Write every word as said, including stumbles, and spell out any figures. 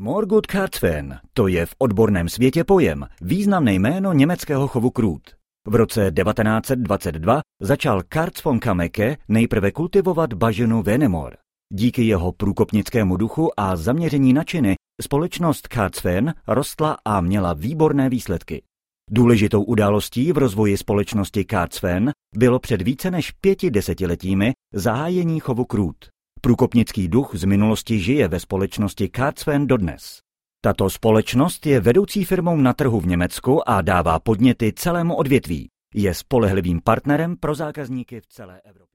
Morgut-Karzfen, to je v odborném světě pojem, významné jméno německého chovu krůt. V roce devatenáct set dvacet dva začal Karz von Kameke nejprve kultivovat bažinu Venemor. Díky jeho průkopnickému duchu a zaměření na činy společnost Karzfen rostla a měla výborné výsledky. Důležitou událostí v rozvoji společnosti Karzfen bylo před více než pěti desetiletími zahájení chovu krůt. Průkopnický duch z minulosti žije ve společnosti Karzfen dodnes. Tato společnost je vedoucí firmou na trhu v Německu a dává podněty celému odvětví. Je spolehlivým partnerem pro zákazníky v celé Evropě.